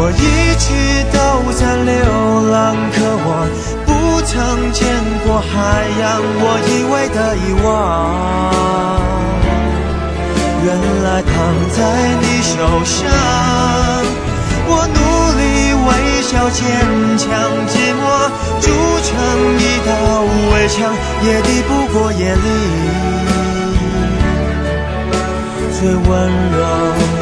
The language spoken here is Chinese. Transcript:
我一直都在流浪，可我不曾见过海洋，我以为的遗忘，原来躺在你手上。我努力微笑坚强，寂寞筑成一道围墙，也抵不过夜里最温柔